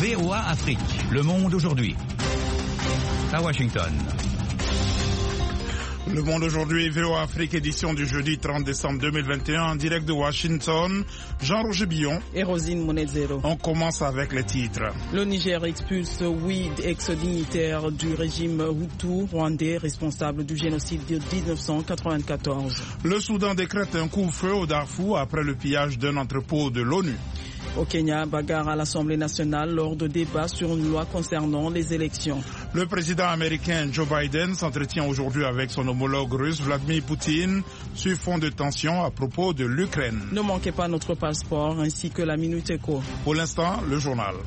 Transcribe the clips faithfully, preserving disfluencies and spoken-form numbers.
V O A Afrique. Le monde aujourd'hui. À Washington. Le Monde aujourd'hui, V O A Afrique, édition du jeudi trente décembre deux mille vingt et un, en direct de Washington. Jean-Roger Billon et Rosine Monezero. On commence avec les titres. Le Niger expulse huit ex-dignitaires du régime Hutu rwandais responsable du génocide de dix-neuf cent quatre-vingt-quatorze. Le Soudan décrète un couvre-feu au Darfour après le pillage d'un entrepôt de l'ONU. Au Kenya, bagarre à l'Assemblée nationale lors de débats sur une loi concernant les élections. Le président américain Joe Biden s'entretient aujourd'hui avec son homologue russe Vladimir Poutine sur fond de tension à propos de l'Ukraine. Ne manquez pas notre passeport ainsi que la Minute Éco. Pour l'instant, le journal.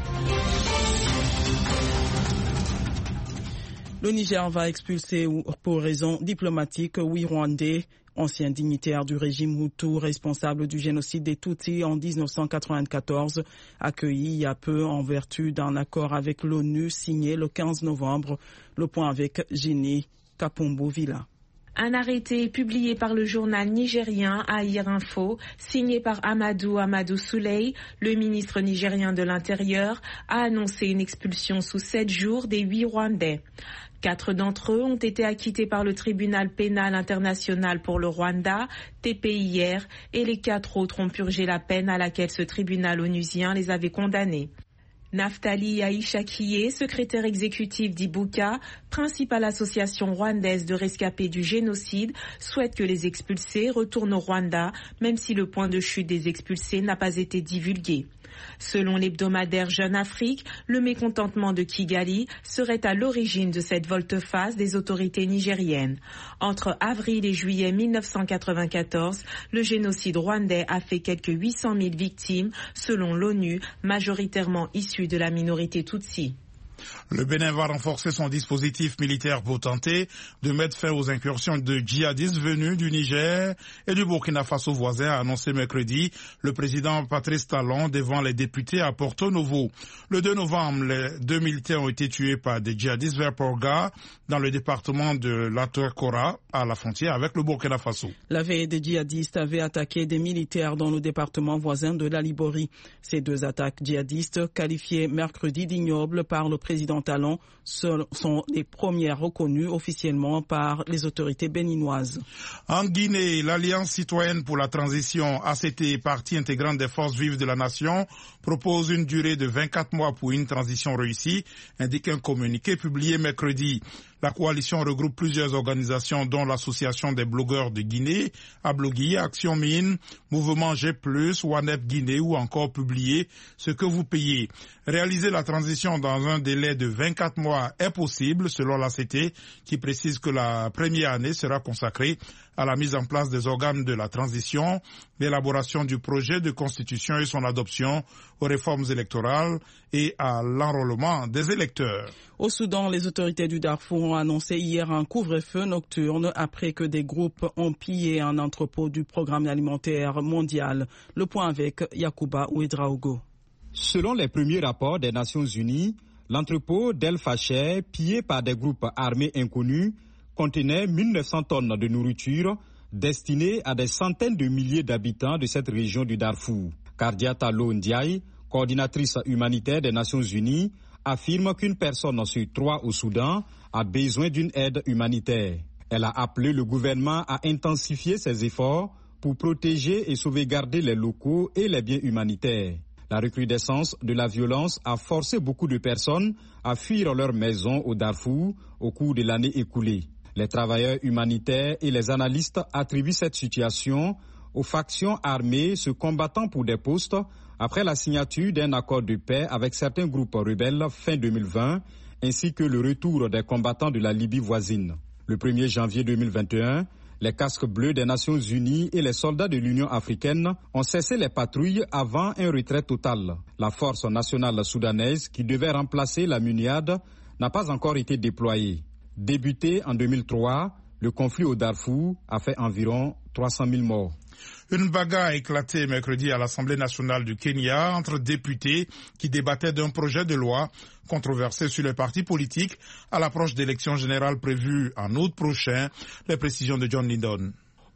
Le Niger va expulser pour raisons diplomatiques huit Rwandais, anciens dignitaires du régime Hutu responsable du génocide des Tutsis en dix-neuf cent quatre-vingt-quatorze, accueillis il y a peu en vertu d'un accord avec l'ONU signé le quinze novembre. Le point avec Jenny Kapombo-Villa. Un arrêté publié par le journal nigérien Air Info, signé par Amadou Amadou Souley, le ministre nigérien de l'Intérieur, a annoncé une expulsion sous sept jours des huit Rwandais. Quatre d'entre eux ont été acquittés par le tribunal pénal international pour le Rwanda, T P I R, et les quatre autres ont purgé la peine à laquelle ce tribunal onusien les avait condamnés. Naftali Aïchakiye, secrétaire exécutif d'Ibuka, principale association rwandaise de rescapés du génocide, souhaite que les expulsés retournent au Rwanda, même si le point de chute des expulsés n'a pas été divulgué. Selon l'hebdomadaire Jeune Afrique, le mécontentement de Kigali serait à l'origine de cette volte-face des autorités nigériennes. Entre avril et juillet mille neuf cent quatre-vingt-quatorze, le génocide rwandais a fait quelques huit cent mille victimes, selon l'ONU, majoritairement issues de la minorité Tutsi. Le Bénin va renforcer son dispositif militaire pour tenter de mettre fin aux incursions de djihadistes venus du Niger et du Burkina Faso voisin, a annoncé mercredi le président Patrice Talon devant les députés à Porto Novo. Le deux novembre, les deux militaires ont été tués par des djihadistes vers Porga, dans le département de l'Atouakora, à la frontière avec le Burkina Faso. La veille, des djihadistes avaient attaqué des militaires dans le département voisin de la Libori. Ces deux attaques djihadistes, qualifiées mercredi d'ignobles par le président Talon, sont les premières reconnues officiellement par les autorités béninoises. En Guinée, l'Alliance citoyenne pour la transition, A C T, partie intégrante des forces vives de la nation, propose une durée de vingt-quatre mois pour une transition réussie, indique un communiqué publié mercredi. La coalition regroupe plusieurs organisations dont l'Association des blogueurs de Guinée, Ablogui, Action Mine, Mouvement G plus, OneUp Guinée ou encore Publier ce que vous payez. Réaliser la transition dans un délai de vingt-quatre mois est possible selon l'A C T qui précise que la première année sera consacrée à la mise en place des organes de la transition, l'élaboration du projet de constitution et son adoption, aux réformes électorales et à l'enrôlement des électeurs. Au Soudan, les autorités du Darfour ont annoncé hier un couvre-feu nocturne après que des groupes ont pillé un entrepôt du programme alimentaire mondial. Le point avec Yacouba Ouedraogo. Selon les premiers rapports des Nations Unies, l'entrepôt d'El Facher, pillé par des groupes armés inconnus, contenait mille neuf cents tonnes de nourriture destinée à des centaines de milliers d'habitants de cette région du Darfour. Kardiata Lo Ndiaye, coordinatrice humanitaire des Nations Unies, affirme qu'une personne sur trois au Soudan a besoin d'une aide humanitaire. Elle a appelé le gouvernement à intensifier ses efforts pour protéger et sauvegarder les locaux et les biens humanitaires. La recrudescence de la violence a forcé beaucoup de personnes à fuir leur maison au Darfour au cours de l'année écoulée. Les travailleurs humanitaires et les analystes attribuent cette situation aux factions armées se combattant pour des postes après la signature d'un accord de paix avec certains groupes rebelles fin deux mille vingt, ainsi que le retour des combattants de la Libye voisine. Le premier janvier deux mille vingt et un, les casques bleus des Nations Unies et les soldats de l'Union africaine ont cessé les patrouilles avant un retrait total. La force nationale soudanaise qui devait remplacer la MUNIAD n'a pas encore été déployée. Débuté en deux mille trois, le conflit au Darfour a fait environ trois cent mille morts. Une bagarre a éclaté mercredi à l'Assemblée nationale du Kenya entre députés qui débattaient d'un projet de loi controversé sur les partis politiques à l'approche d'élections générales prévues en août prochain. Les précisions de John Lindon.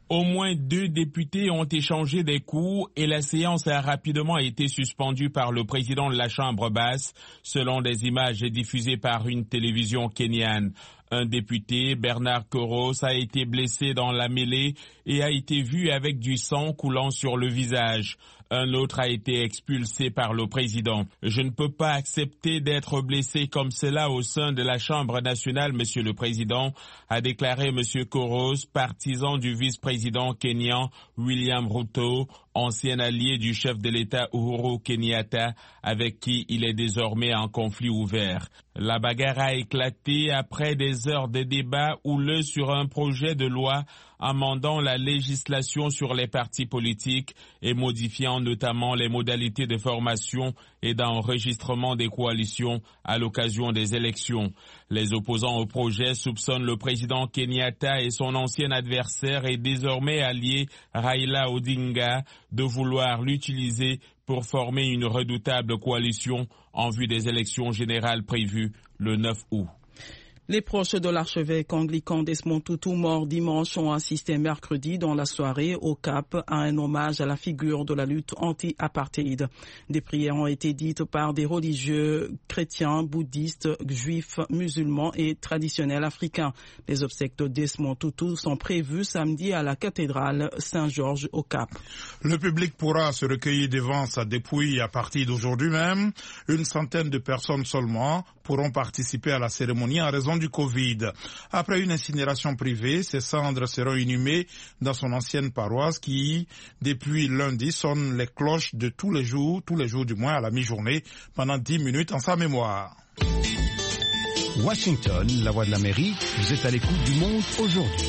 Au moins deux députés ont échangé des coups et la séance a rapidement été suspendue par le président de la Chambre basse, selon des images diffusées par une télévision kenyane. Un député, Bernard Koros, a été blessé dans la mêlée et a été vu avec du sang coulant sur le visage. Un autre a été expulsé par le président. Je ne peux pas accepter d'être blessé comme cela au sein de la Chambre nationale, Monsieur le Président, a déclaré Monsieur Koros, partisan du vice-président kényan William Ruto, ancien allié du chef de l'État Uhuru Kenyatta, avec qui il est désormais en conflit ouvert. La bagarre a éclaté après des heures de débat houleux sur un projet de loi amendant la législation sur les partis politiques et modifiant notamment les modalités de formation et d'enregistrement des coalitions à l'occasion des élections. Les opposants au projet soupçonnent le président Kenyatta et son ancien adversaire et désormais allié Raila Odinga de vouloir l'utiliser pour former une redoutable coalition en vue des élections générales prévues le neuf août. Les proches de l'archevêque anglican Desmond Tutu, mort dimanche, ont assisté mercredi dans la soirée au Cap à un hommage à la figure de la lutte anti-apartheid. Des prières ont été dites par des religieux chrétiens, bouddhistes, juifs, musulmans et traditionnels africains. Les obsèques de Desmond Tutu sont prévues samedi à la cathédrale Saint-Georges au Cap. Le public pourra se recueillir devant sa dépouille à partir d'aujourd'hui même. Une centaine de personnes seulement pourront participer à la cérémonie en raison du Covid. Après une incinération privée, ses cendres seront inhumées dans son ancienne paroisse qui, depuis lundi, sonne les cloches de tous les jours, tous les jours du moins à la mi-journée, pendant dix minutes en sa mémoire. Washington, la voix de l'Amérique, vous êtes à l'écoute du monde aujourd'hui.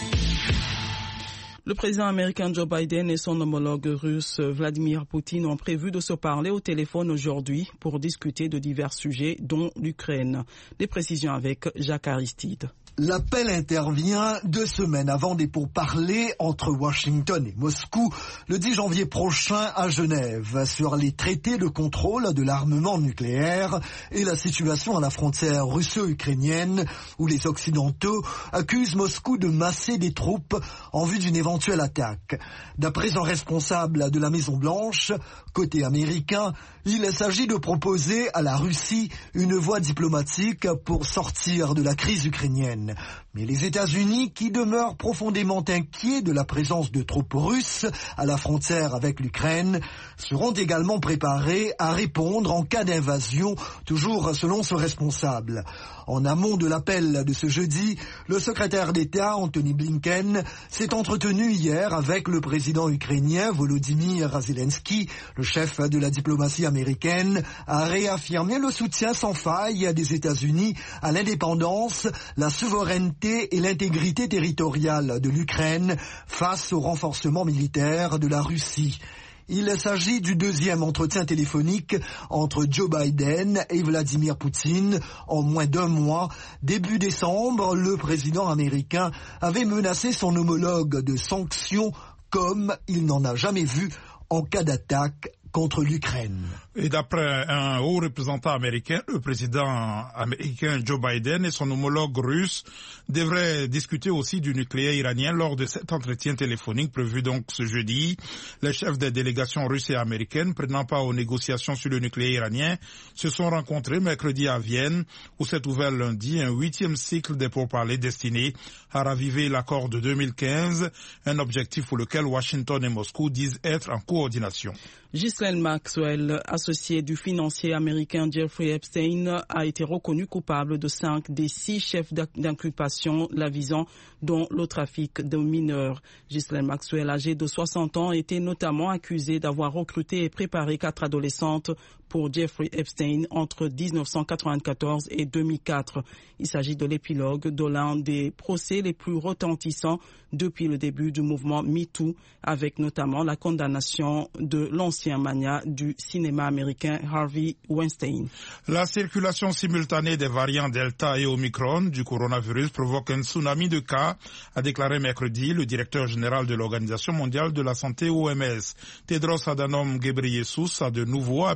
Le président américain Joe Biden et son homologue russe Vladimir Poutine ont prévu de se parler au téléphone aujourd'hui pour discuter de divers sujets, dont l'Ukraine. Des précisions avec Jacques Aristide. L'appel intervient deux semaines avant des pourparlers entre Washington et Moscou le dix janvier prochain à Genève sur les traités de contrôle de l'armement nucléaire et la situation à la frontière russo-ukrainienne où les Occidentaux accusent Moscou de masser des troupes en vue d'une éventuelle attaque. D'après un responsable de la Maison-Blanche, côté américain, il s'agit de proposer à la Russie une voie diplomatique pour sortir de la crise ukrainienne. Mais les États-Unis, qui demeurent profondément inquiets de la présence de troupes russes à la frontière avec l'Ukraine, seront également préparés à répondre en cas d'invasion, toujours selon ce responsable. En amont de l'appel de ce jeudi, le secrétaire d'État Antony Blinken s'est entretenu hier avec le président ukrainien Volodymyr Zelensky. Le chef de la diplomatie américaine a réaffirmé le soutien sans faille des États-Unis à l'indépendance, la souveraineté et l'intégrité territoriale de l'Ukraine face au renforcement militaire de la Russie. Il s'agit du deuxième entretien téléphonique entre Joe Biden et Vladimir Poutine en moins d'un mois. Début décembre, le président américain avait menacé son homologue de sanctions comme il n'en a jamais vu en cas d'attaque contre l'Ukraine. Et d'après un haut représentant américain, le président américain Joe Biden et son homologue russe devraient discuter aussi du nucléaire iranien lors de cet entretien téléphonique prévu donc ce jeudi. Les chefs des délégations russes et américaines prenant part aux négociations sur le nucléaire iranien se sont rencontrés mercredi à Vienne où s'est ouvert lundi un huitième cycle des pourparlers destinés à raviver l'accord de deux mille quinze, un objectif pour lequel Washington et Moscou disent être en coordination. Ghislaine Maxwell, associé du financier américain Jeffrey Epstein, a été reconnu coupable de cinq des six chefs d'inculpation la visant, dont le trafic de mineurs. Ghislaine Maxwell, âgée de soixante ans, était notamment accusée d'avoir recruté et préparé quatre adolescentes pour Jeffrey Epstein entre mille neuf cent quatre-vingt-quatorze et deux mille quatre. Il s'agit de l'épilogue de l'un des procès les plus retentissants depuis le début du mouvement MeToo, avec notamment la condamnation de l'ancien magnat du cinéma américain Harvey Weinstein. La circulation simultanée des variants Delta et Omicron du coronavirus provoque un tsunami de cas, a déclaré mercredi le directeur général de l'Organisation mondiale de la santé O M S. Tedros Adhanom Ghebreyesus a de nouveau appelé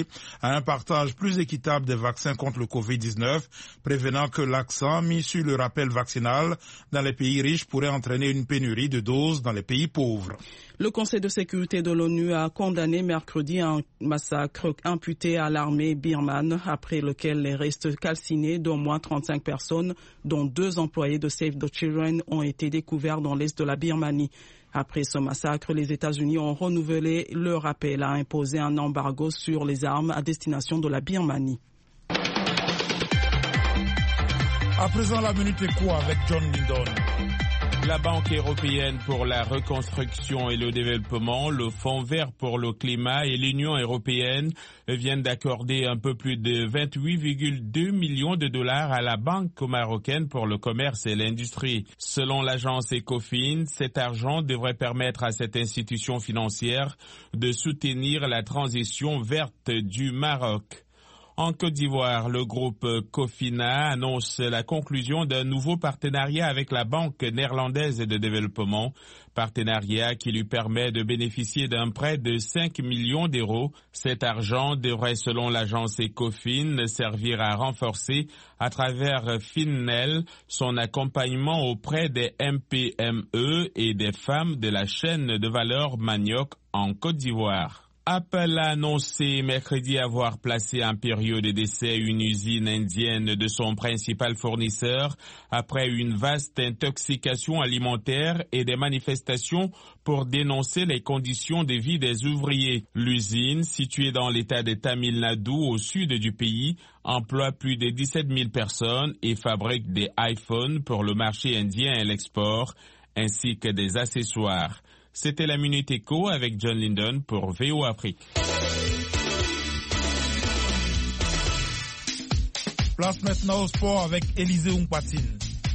à un partage plus équitable des vaccins contre le covid dix-neuf, prévenant que l'accent mis sur le rappel vaccinal dans les pays riches pourrait entraîner une pénurie de doses dans les pays pauvres. Le Conseil de sécurité de l'ONU a condamné mercredi un massacre imputé à l'armée birmane, après lequel les restes calcinés d'au moins trente-cinq personnes, dont deux employés de Save the Children, ont été découverts dans l'est de la Birmanie. Après ce massacre, les États-Unis ont renouvelé leur appel à imposer un embargo sur les armes à destination de la Birmanie. À présent, la Minute Éco avec John Lindon. La Banque européenne pour la reconstruction et le développement, le Fonds vert pour le climat et l'Union européenne viennent d'accorder un peu plus de vingt-huit virgule deux millions de dollars à la Banque marocaine pour le commerce et l'industrie. Selon l'agence Ecofin, cet argent devrait permettre à cette institution financière de soutenir la transition verte du Maroc. En Côte d'Ivoire, le groupe Cofina annonce la conclusion d'un nouveau partenariat avec la Banque néerlandaise de développement, partenariat qui lui permet de bénéficier d'un prêt de cinq millions d'euros. Cet argent devrait, selon l'agence Ecofin, servir à renforcer à travers Finnel son accompagnement auprès des M P M E et des femmes de la chaîne de valeur manioc en Côte d'Ivoire. Apple a annoncé mercredi avoir placé en période d'essai une usine indienne de son principal fournisseur après une vaste intoxication alimentaire et des manifestations pour dénoncer les conditions de vie des ouvriers. L'usine, située dans l'état de Tamil Nadu au sud du pays, emploie plus de dix-sept mille personnes et fabrique des iPhones pour le marché indien et l'export, ainsi que des accessoires. C'était la Minute Éco avec John Lindon pour V O Afrique. Place maintenant au sport avec Élisée Oumpatine.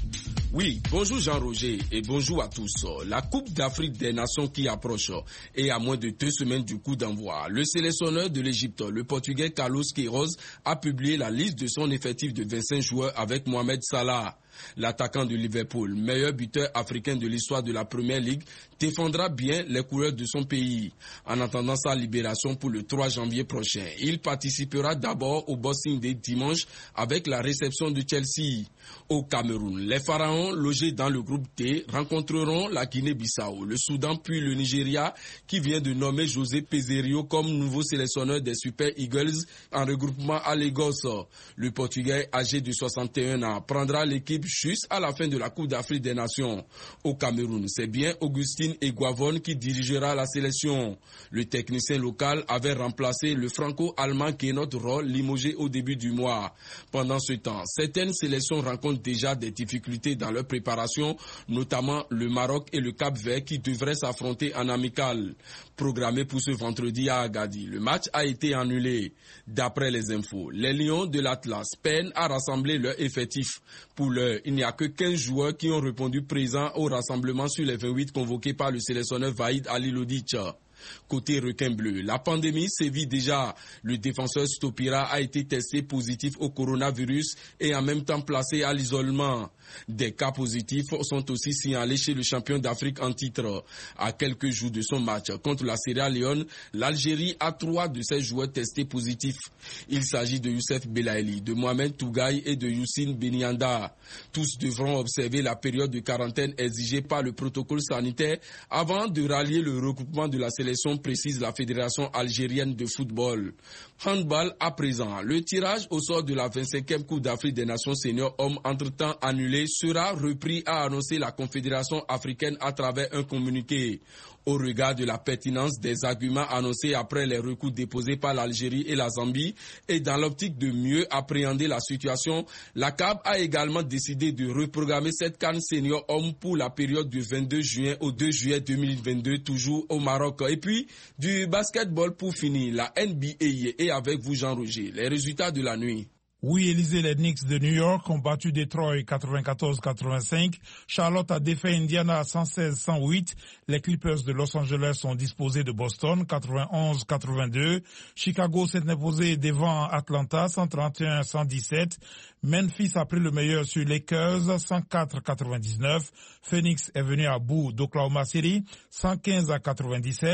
Oui, bonjour Jean-Roger et bonjour à tous. La Coupe d'Afrique des Nations qui approche est à moins de deux semaines du coup d'envoi. Le sélectionneur de l'Égypte, le Portugais Carlos Queiroz, a publié la liste de son effectif de vingt-cinq joueurs avec Mohamed Salah. L'attaquant de Liverpool, meilleur buteur africain de l'histoire de la Première Ligue, défendra bien les couleurs de son pays. En attendant sa libération pour le trois janvier prochain, il participera d'abord au Boxing Day dimanche avec la réception de Chelsea. Au Cameroun, les Pharaons, logés dans le groupe D, rencontreront la Guinée-Bissau, le Soudan puis le Nigeria, qui vient de nommer José Peseiro comme nouveau sélectionneur des Super Eagles en regroupement à Lagos. Le Portugais, âgé de soixante et un ans, prendra l'équipe juste à la fin de la Coupe d'Afrique des Nations. Au Cameroun, c'est bien Augustine Eguavon qui dirigera la sélection. Le technicien local avait remplacé le franco-allemand Kenneth Roll, limogé au début du mois. Pendant ce temps, certaines sélections rencontrent déjà des difficultés dans leur préparation, notamment le Maroc et le Cap-Vert qui devraient s'affronter en amical. Programmé pour ce vendredi à Agadir, le match a été annulé. D'après les infos, les Lions de l'Atlas peinent à rassembler leur effectif. Pour l'heure, il n'y a que quinze joueurs qui ont répondu présents au rassemblement sur les vingt-huit convoqués par le sélectionneur Vaïd Ali Lodic. Côté requin bleu, la pandémie sévit déjà. Le défenseur Stopira a été testé positif au coronavirus et en même temps placé à l'isolement. Des cas positifs sont aussi signalés chez le champion d'Afrique en titre. À quelques jours de son match contre la Sierra Leone, l'Algérie a trois de ses joueurs testés positifs. Il s'agit de Youssef Belaïli, de Mohamed Tougaï et de Youssine Benianda. Tous devront observer la période de quarantaine exigée par le protocole sanitaire avant de rallier le regroupement de la sélection, précise la Fédération algérienne de football. Handball à présent. Le tirage au sort de la vingt-cinquième Coupe d'Afrique des Nations seniors hommes entre-temps annulé sera repris, a annoncé la Confédération africaine à travers un communiqué. Au regard de la pertinence des arguments annoncés après les recours déposés par l'Algérie et la Zambie et dans l'optique de mieux appréhender la situation, la C A B a également décidé de reprogrammer cette CAN senior homme pour la période du vingt-deux juin au deux juillet deux mille vingt-deux, toujours au Maroc. Et puis, du basketball pour finir, la N B A et avec vous Jean-Roger, les résultats de la nuit. Oui, Élisée, les Knicks de New York ont battu Detroit quatre-vingt-quatorze à quatre-vingt-cinq. Charlotte a défait Indiana cent seize à cent huit. Les Clippers de Los Angeles ont disposé de Boston quatre-vingt-onze à quatre-vingt-deux. Chicago s'est imposé devant Atlanta cent trente et un à cent dix-sept. Memphis a pris le meilleur sur Lakers cent quatre à quatre-vingt-dix-neuf. Phoenix est venu à bout d'Oklahoma City cent quinze à quatre-vingt-dix-sept.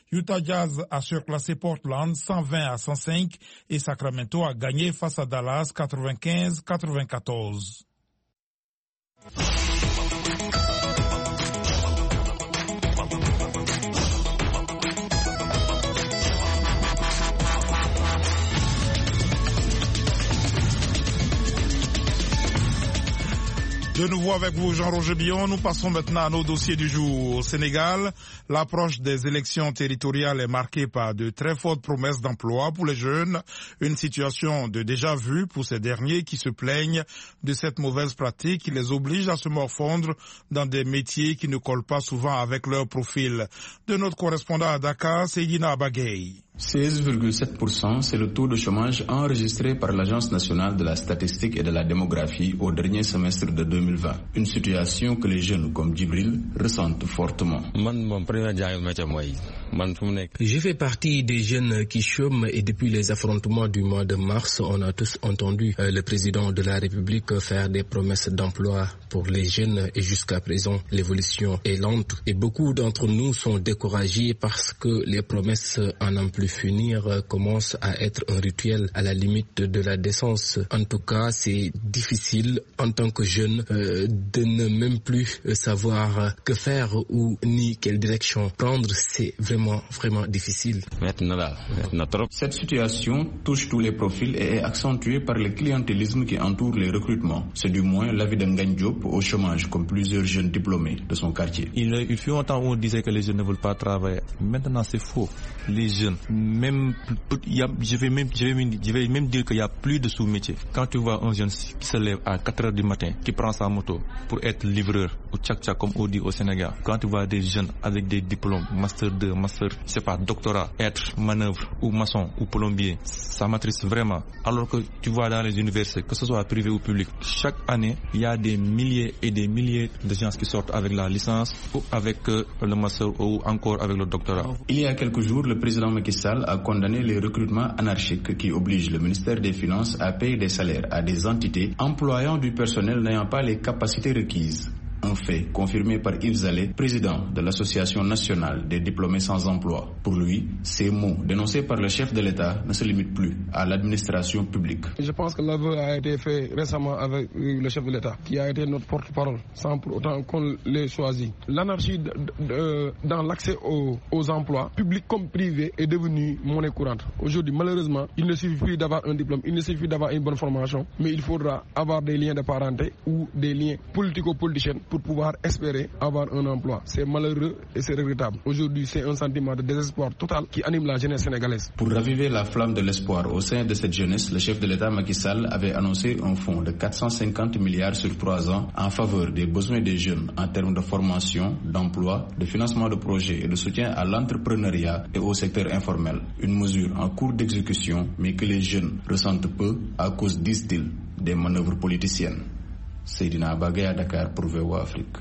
Utah Jazz a surclassé Portland cent vingt à cent cinq et Sacramento a gagné face à Dallas quatre-vingt-quinze à quatre-vingt-quatorze. De nouveau avec vous, Jean-Roger Billon. Nous passons maintenant à nos dossiers du jour. Au Sénégal, l'approche des élections territoriales est marquée par de très fortes promesses d'emploi pour les jeunes. Une situation de déjà-vu pour ces derniers qui se plaignent de cette mauvaise pratique qui les oblige à se morfondre dans des métiers qui ne collent pas souvent avec leur profil. De notre correspondant à Dakar, Seydina Abagay. seize virgule sept pour cent, c'est le taux de chômage enregistré par l'Agence nationale de la statistique et de la démographie au dernier semestre de deux mille vingt. Une situation que les jeunes comme Djibril ressentent fortement. Je fais partie des jeunes qui chôment et depuis les affrontements du mois de mars, on a tous entendu le président de la République faire des promesses d'emploi pour les jeunes et jusqu'à présent, l'évolution est lente et beaucoup d'entre nous sont découragés parce que les promesses en n'en plus finir commence à être un rituel à la limite de la décence. En tout cas, c'est difficile en tant que jeune euh, de ne même plus savoir que faire ou ni quelle direction prendre. C'est vraiment, vraiment difficile. Cette situation touche tous les profils et est accentuée par le clientélisme qui entoure les recrutements. C'est du moins l'avis de Ngagne Diop au chômage comme plusieurs jeunes diplômés de son quartier. Il, il fut longtemps où on disait que les jeunes ne veulent pas travailler. Maintenant, c'est faux. Les jeunes, même, y a, je, vais même, je, vais même, je vais même dire qu'il y a plus de sous-métiers. Quand tu vois un jeune qui se lève à quatre heures du matin, qui prend sa moto pour être livreur ou tchak-tchak comme on dit au Sénégal, quand tu vois des jeunes avec des diplômes, master deux, master, je sais pas, doctorat, être manœuvre ou maçon ou plombier, ça m'attriste vraiment. Alors que tu vois dans les universités, que ce soit privé ou public, chaque année, il y a des milliers et des milliers de gens qui sortent avec la licence ou avec euh, le master ou encore avec le doctorat. Il y a quelques jours, le président Macky Sall a condamné les recrutements anarchiques qui obligent le ministère des Finances à payer des salaires à des entités employant du personnel n'ayant pas les capacités requises. Un fait confirmé par Yves Zalé, président de l'Association nationale des diplômés sans emploi. Pour lui, ces mots dénoncés par le chef de l'État ne se limitent plus à l'administration publique. Je pense que l'aveu a été fait récemment avec le chef de l'État, qui a été notre porte-parole, sans pour autant qu'on l'ait choisi. L'anarchie de, de, dans l'accès aux, aux emplois, publics comme privés, est devenue monnaie courante. Aujourd'hui, malheureusement, il ne suffit plus d'avoir un diplôme, il ne suffit d'avoir une bonne formation, mais il faudra avoir des liens de parenté ou des liens politico-politiciens pour pouvoir espérer avoir un emploi. C'est malheureux et c'est regrettable. Aujourd'hui, c'est un sentiment de désespoir total qui anime la jeunesse sénégalaise. Pour raviver la flamme de l'espoir au sein de cette jeunesse, le chef de l'État Macky Sall avait annoncé un fonds de quatre cent cinquante milliards sur trois ans en faveur des besoins des jeunes en termes de formation, d'emploi, de financement de projets et de soutien à l'entrepreneuriat et au secteur informel. Une mesure en cours d'exécution, mais que les jeunes ressentent peu à cause, disent-ils, des manœuvres politiciennes. Seydina Abagay à Dakar pour V O A Afrique.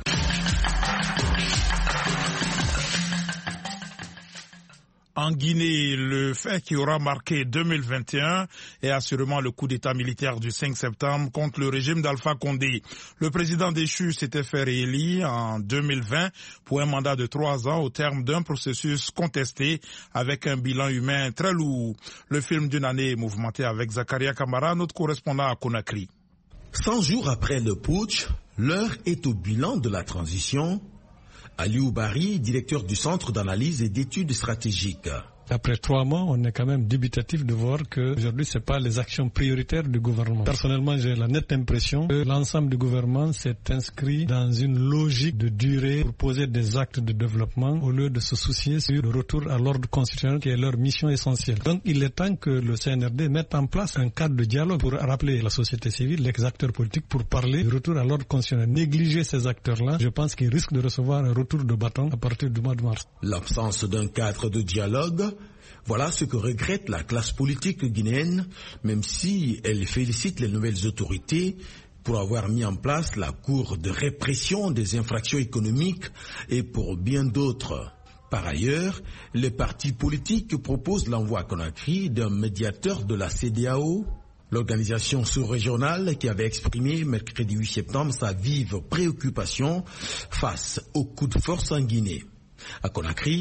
En Guinée, le fait qui aura marqué deux mille vingt et un est assurément le coup d'État militaire du cinq septembre contre le régime d'Alpha Condé. Le président déchu s'était fait réélire en deux mille vingt pour un mandat de trois ans au terme d'un processus contesté avec un bilan humain très lourd. Le film d'une année mouvementée avec Zakaria Kamara, notre correspondant à Conakry. Cent jours après le putsch, l'heure est au bilan de la transition. Aliou Bari, directeur du Centre d'analyse et d'études stratégiques. Après trois mois, on est quand même dubitatif de voir que aujourd'hui, c'est pas les actions prioritaires du gouvernement. Personnellement, j'ai la nette impression que l'ensemble du gouvernement s'est inscrit dans une logique de durée pour poser des actes de développement au lieu de se soucier sur le retour à l'ordre constitutionnel qui est leur mission essentielle. Donc, il est temps que le C N R D mette en place un cadre de dialogue pour rappeler la société civile, les acteurs politiques pour parler du retour à l'ordre constitutionnel. Négliger ces acteurs-là, je pense qu'ils risquent de recevoir un retour de bâton à partir du mois de mars. L'absence d'un cadre de dialogue, voilà ce que regrette la classe politique guinéenne, même si elle félicite les nouvelles autorités pour avoir mis en place la Cour de répression des infractions économiques et pour bien d'autres. Par ailleurs, les partis politiques proposent l'envoi à Conakry d'un médiateur de la C D A O. L'organisation sous-régionale qui avait exprimé mercredi huit septembre sa vive préoccupation face au coup de force en Guinée. À Conakry,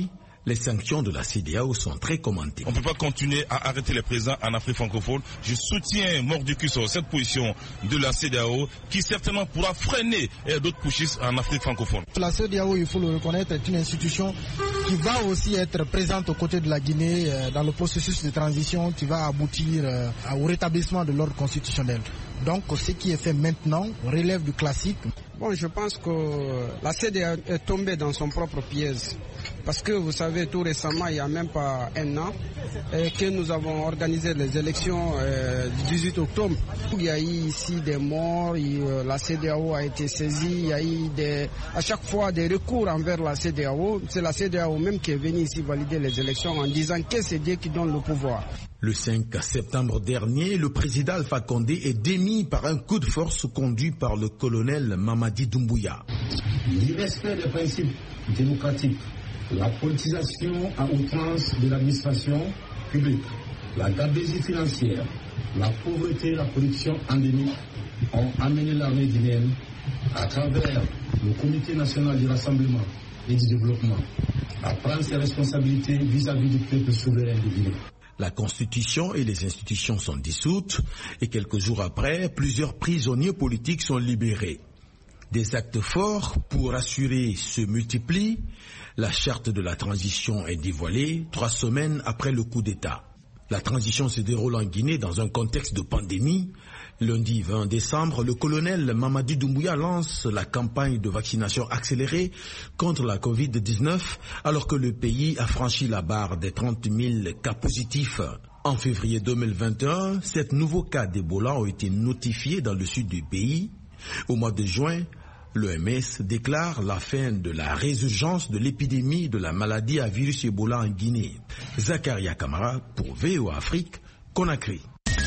Les sanctions de la C E D E A O sont très commentées. On ne peut pas continuer à arrêter les présidents en Afrique francophone. Je soutiens mordicus cette position de la C E D E A O qui certainement pourra freiner d'autres putschistes en Afrique francophone. La C E D E A O, il faut le reconnaître, est une institution qui va aussi être présente aux côtés de la Guinée dans le processus de transition qui va aboutir au rétablissement de l'ordre constitutionnel. Donc ce qui est fait maintenant relève du classique. Bon, je pense que la C E D E A O est tombée dans son propre piège. Parce que vous savez, tout récemment, il n'y a même pas un an, et que nous avons organisé les élections euh, du dix-huit octobre. Il y a eu ici des morts, il, euh, la C E D E A O a été saisie, il y a eu des, à chaque fois des recours envers la C E D E A O. C'est la C E D E A O même qui est venue ici valider les élections en disant que c'est Dieu qui donne le pouvoir. Le cinq septembre dernier, le président Alpha Condé est démis par un coup de force conduit par le colonel Mamadi Doumbouya. L'irrespect des principes démocratiques, la politisation à outrance de l'administration publique, la gabegie financière, la pauvreté et la corruption endémique ont amené l'armée guinéenne à travers le Comité national du rassemblement et du développement à prendre ses responsabilités vis-à-vis du peuple souverain de Guinée. La Constitution et les institutions sont dissoutes et quelques jours après, plusieurs prisonniers politiques sont libérés. Des actes forts pour assurer se multiplient. La charte de la transition est dévoilée trois semaines après le coup d'État. La transition se déroule en Guinée dans un contexte de pandémie. Lundi vingt décembre, le colonel Mamadi Doumbouya lance la campagne de vaccination accélérée contre la covid dix-neuf alors que le pays a franchi la barre des trente mille cas positifs. En février deux mille vingt et un, sept nouveaux cas d'Ebola ont été notifiés dans le sud du pays. Au mois de juin, l'O M S déclare la fin de la résurgence de l'épidémie de la maladie à virus Ebola en Guinée. Zakaria Kamara pour V O A Afrique, Conakry.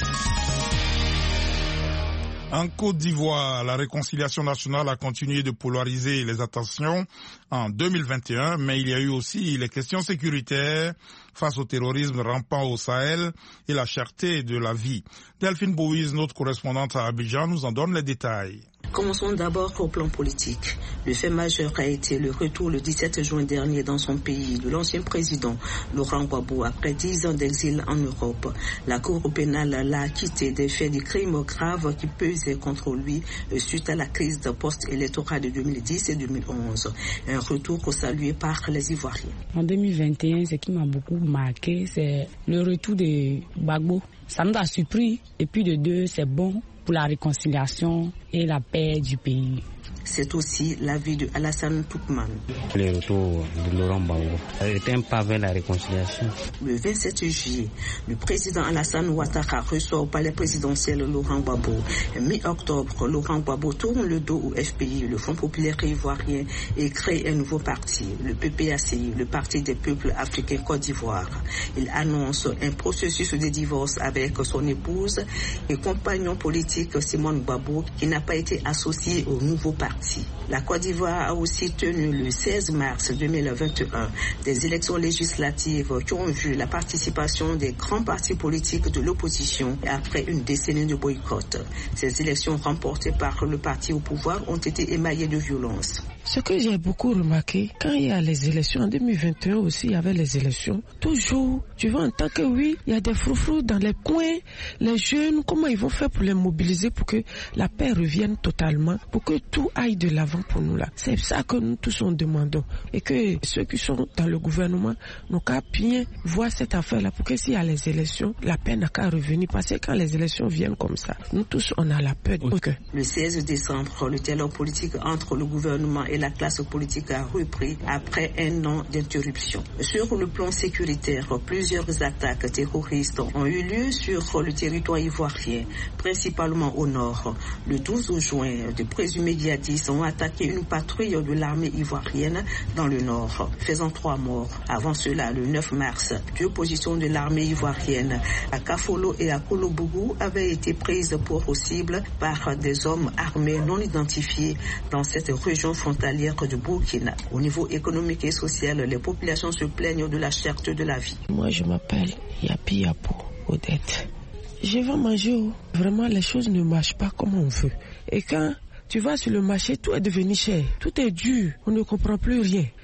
En Côte d'Ivoire, la réconciliation nationale a continué de polariser les attentions en deux mille vingt et un, mais il y a eu aussi les questions sécuritaires face au terrorisme rampant au Sahel et la cherté de la vie. Delphine Bouise, notre correspondante à Abidjan, nous en donne les détails. Commençons d'abord au plan politique. Le fait majeur a été le retour le dix-sept juin dernier dans son pays de l'ancien président Laurent Gbagbo après dix ans d'exil en Europe. La Cour pénale l'a acquitté des faits de crimes graves qui pesaient contre lui suite à la crise post-électorale de deux mille dix et deux mille onze. Un retour salué par les Ivoiriens. En deux mille vingt et un, ce qui m'a beaucoup marqué, c'est le retour de Gbagbo. Ça nous a surpris. Et puis de deux, c'est bon pour la réconciliation et la paix du pays. C'est aussi l'avis de Alassane Toukman. Le retour de Laurent Gbagbo est un pas vers la réconciliation. Le vingt-sept juillet, le président Alassane Ouattara reçoit au palais présidentiel Laurent Gbagbo. Mi-octobre, Laurent Gbagbo tourne le dos au F P I, le Front populaire ivoirien, et crée un nouveau parti, le P P A C I, le Parti des peuples africains Côte d'Ivoire. Il annonce un processus de divorce avec son épouse et compagnon politique Simone Gbagbo, qui n'a pas été associé au nouveau parti. La Côte d'Ivoire a aussi tenu le seize mars deux mille vingt et un des élections législatives qui ont vu la participation des grands partis politiques de l'opposition après une décennie de boycott. Ces élections remportées par le parti au pouvoir ont été émaillées de violence. Ce que j'ai beaucoup remarqué, quand il y a les élections, en deux mille vingt et un aussi, il y avait les élections, toujours, tu vois, en tant que oui, il y a des froufrous dans les coins, les jeunes, comment ils vont faire pour les mobiliser pour que la paix revienne totalement, pour que tout aille de l'avant pour nous là. C'est ça que nous tous on demandons. Et que ceux qui sont dans le gouvernement n'ont qu'à bien voir cette affaire-là, pour que s'il y a les élections, la paix n'a qu'à revenir. Parce que quand les élections viennent comme ça, nous tous on a la peur. Okay. Le seize décembre, le dialogue politique entre le gouvernement et la classe politique a repris après un an d'interruption. Sur le plan sécuritaire, plusieurs attaques terroristes ont eu lieu sur le territoire ivoirien, principalement au nord. Le douze juin, de présumés djihadistes ont attaqué une patrouille de l'armée ivoirienne dans le nord, faisant trois morts. Avant cela, le neuf mars, deux positions de l'armée ivoirienne à Kafolo et à Kolobougou avaient été prises pour cible par des hommes armés non identifiés dans cette région frontalière de Burkina. Au niveau économique et social, les populations se plaignent de la cherté de la vie. Moi, je m'appelle Yapi Yapo Odette. Je vais manger. Vraiment, les choses ne marchent pas comme on veut. Et quand tu vas sur le marché, tout est devenu cher. Tout est dur. On ne comprend plus rien.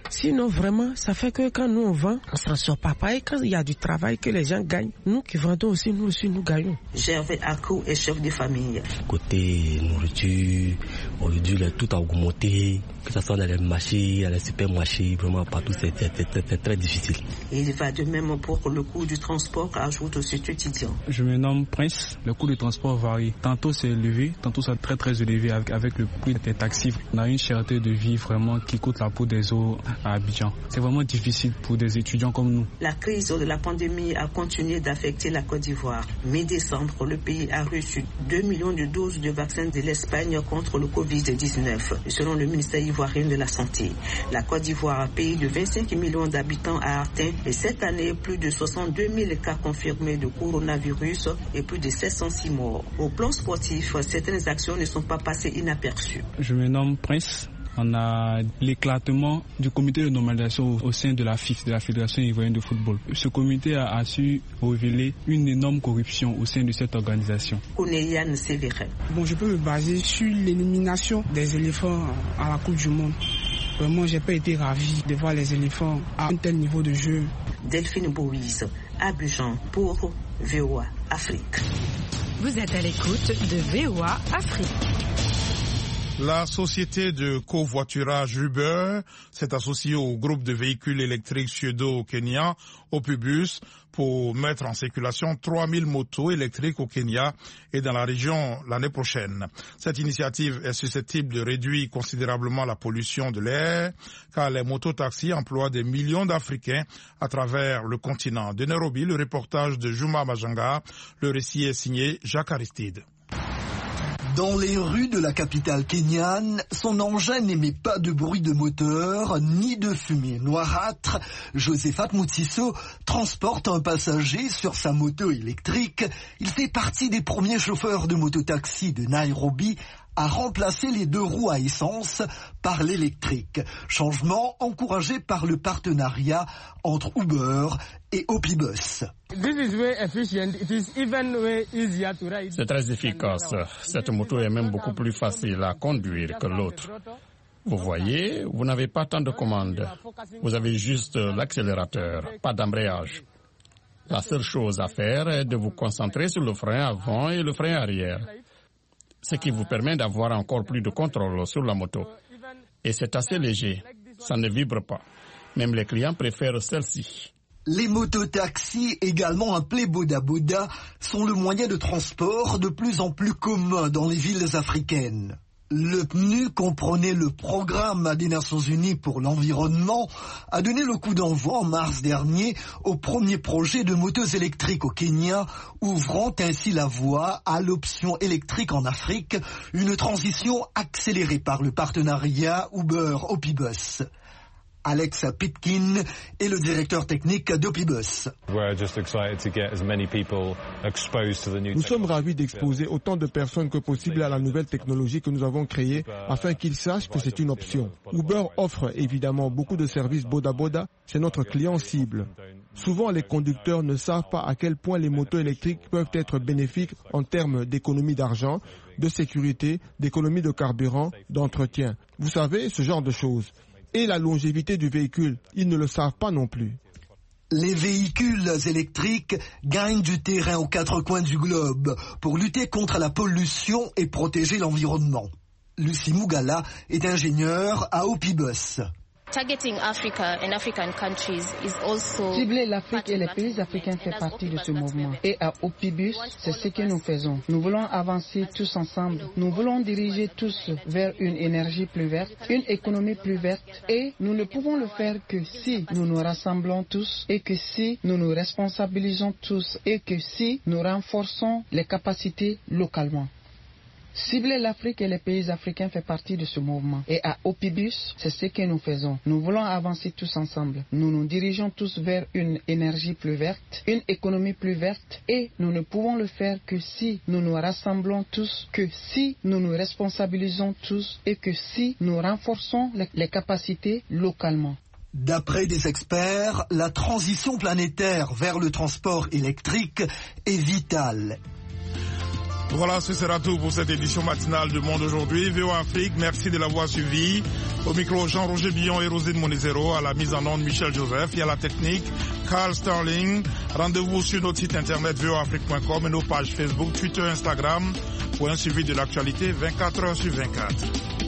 Sinon, vraiment, ça fait que quand nous on vend, on s'en sort pas. Pareil, quand il y a du travail que les gens gagnent, nous qui vendons aussi, nous aussi, nous gagnons. Gervais Akou est chef de famille. Côté nourriture, aujourd'hui, tout a augmenté, que ce soit dans les marchés, dans les supermarchés, vraiment partout, c'est, c'est, c'est, c'est très difficile. Et il va de même pour le coût du transport, ajoute cet étudiant. Je me nomme Prince. Le coût du transport varie. Tantôt c'est élevé, tantôt c'est très très élevé avec, avec le prix des taxis. On a une cherté de vie vraiment qui coûte la peau des os à Abidjan. C'est vraiment difficile pour des étudiants comme nous. La crise de la pandémie a continué d'affecter la Côte d'Ivoire. Mi-décembre, le pays a reçu deux millions de doses de vaccins de l'Espagne contre le covid dix-neuf. Selon le ministère ivoirien de la Santé, la Côte d'Ivoire, pays de vingt-cinq millions d'habitants, a atteint et cette année plus de soixante-deux mille cas confirmés de coronavirus et plus de sept cent six morts. Au plan sportif, certaines actions ne sont pas passées inaperçues. Je me nomme Prince. On a l'éclatement du comité de normalisation au sein de la F I F, de la Fédération ivoirienne de football. Ce comité a, a su révéler une énorme corruption au sein de cette organisation. Onéyan Sévérin. Bon, je peux me baser sur l'élimination des éléphants à la Coupe du Monde. Vraiment, j'ai pas été ravi de voir les éléphants à un tel niveau de jeu. Delphine Boïse, Abidjan pour V O A Afrique. Vous êtes à l'écoute de V O A Afrique. La société de covoiturage Uber s'est associée au groupe de véhicules électriques suédo-kenyan, Opibus, pour mettre en circulation trois mille motos électriques au Kenya et dans la région l'année prochaine. Cette initiative est susceptible de réduire considérablement la pollution de l'air, car les mototaxis emploient des millions d'Africains à travers le continent. De Nairobi, le reportage de Juma Majanga, le récit est signé Jacques Aristide. Dans les rues de la capitale kenyane, son engin n'émet pas de bruit de moteur ni de fumée noirâtre. Josephat Moutisso transporte un passager sur sa moto électrique. Il fait partie des premiers chauffeurs de mototaxi de Nairobi à remplacer les deux roues à essence par l'électrique. Changement encouragé par le partenariat entre Uber et Opibus. C'est très efficace. Cette moto est même beaucoup plus facile à conduire que l'autre. Vous voyez, vous n'avez pas tant de commandes. Vous avez juste l'accélérateur, pas d'embrayage. La seule chose à faire est de vous concentrer sur le frein avant et le frein arrière, ce qui vous permet d'avoir encore plus de contrôle sur la moto. Et c'est assez léger, ça ne vibre pas. Même les clients préfèrent celle-ci. Les mototaxis, également appelés Boda Boda, sont le moyen de transport de plus en plus commun dans les villes africaines. Le P N U comprenait le programme des Nations Unies pour l'environnement, a donné le coup d'envoi en mars dernier au premier projet de motos électriques au Kenya, ouvrant ainsi la voie à l'option électrique en Afrique, une transition accélérée par le partenariat Uber-Opibus. Alex Pitkin est le directeur technique d'Opibus. Nous sommes ravis d'exposer autant de personnes que possible à la nouvelle technologie que nous avons créée afin qu'ils sachent que c'est une option. Uber offre évidemment beaucoup de services Boda Boda, c'est notre client cible. Souvent, les conducteurs ne savent pas à quel point les motos électriques peuvent être bénéfiques en termes d'économie d'argent, de sécurité, d'économie de carburant, d'entretien. Vous savez, ce genre de choses. Et la longévité du véhicule, ils ne le savent pas non plus. Les véhicules électriques gagnent du terrain aux quatre coins du globe pour lutter contre la pollution et protéger l'environnement. Lucie Mugala est ingénieure à Opibus. Cibler l'Afrique et les pays africains fait partie de ce mouvement. Et à Opibus, c'est ce que nous faisons. Nous voulons avancer tous ensemble. Nous voulons diriger tous vers une énergie plus verte, une économie plus verte. Et nous ne pouvons le faire que si nous nous rassemblons tous et que si nous nous responsabilisons tous et que si nous renforçons les capacités localement. Cibler l'Afrique et les pays africains fait partie de ce mouvement. Et à Opibus, c'est ce que nous faisons. Nous voulons avancer tous ensemble. Nous nous dirigeons tous vers une énergie plus verte, une économie plus verte. Et nous ne pouvons le faire que si nous nous rassemblons tous, que si nous nous responsabilisons tous et que si nous renforçons les capacités localement. D'après des experts, la transition planétaire vers le transport électrique est vitale. Voilà, ce sera tout pour cette édition matinale de Monde aujourd'hui. V O A Afrique, merci de l'avoir suivi. Au micro, Jean-Roger Billon et Rosine Monizero. À la mise en onde, Michel Joseph. Et à la technique, Carl Starling. Rendez-vous sur notre site internet v o afrique point com et nos pages Facebook, Twitter, Instagram pour un suivi de l'actualité vingt-quatre heures sur vingt-quatre.